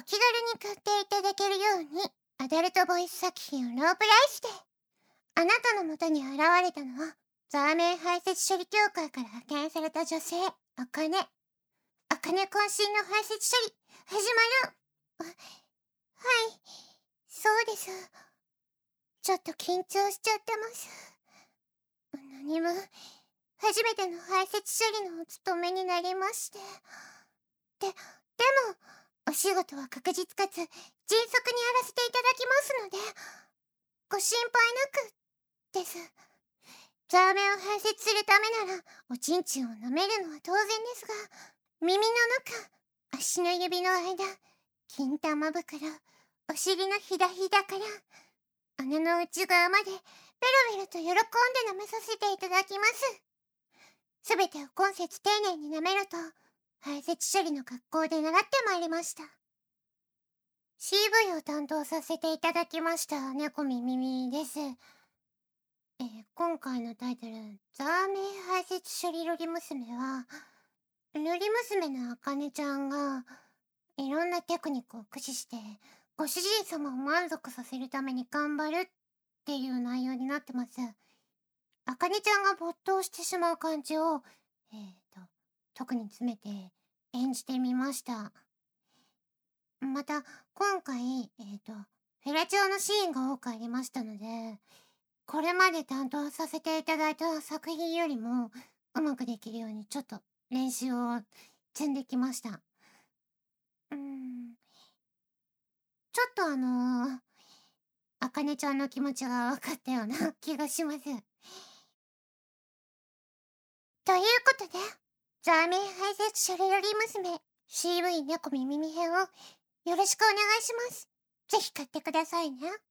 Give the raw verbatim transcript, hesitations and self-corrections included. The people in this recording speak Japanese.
気軽に買っていただけるように、アダルトボイス作品をロープライして、あなたのもとに現れたのは、ザーメン排泄処理協会から派遣された女性、あかね。あかね渾身の排泄処理、始まる。あ、はい、そうです。ちょっと緊張しちゃってます。何も、初めての排泄処理のお務めになりまして。で、でも、お仕事は確実かつ迅速にやらせていただきますので、ご心配なくです。ザーメンを排泄するためなら、おちんちんを舐めるのは当然ですが、耳の中、足の指の間、金玉袋、お尻のひだひだから、穴の内側まで、ベロベロと喜んで舐めさせていただきます。すべてを今節丁寧に舐めろと、排泄処理の学校で習ってまいりました。シーブイ を担当させていただきました猫みみみです。えー、今回のタイトル、ザーメン排泄処理ロリ娘は、ロリ娘のあかねちゃんが、いろんなテクニックを駆使して、ご主人様を満足させるために頑張るっていう内容になってます。あかねちゃんが没頭してしまう感じを、えーと、特に詰めて演じてみました。また、今回、えーと、フェラチオのシーンが多くありましたので、これまで担当させていただいた作品よりもうまくできるようにちょっと練習を積んできました。うーん。ちょっとあのー、あかねちゃんの気持ちが分かったような気がします。ということで、ザーメン排泄処理より娘 シーブイ 猫耳編をよろしくお願いします。ぜひ買ってくださいね。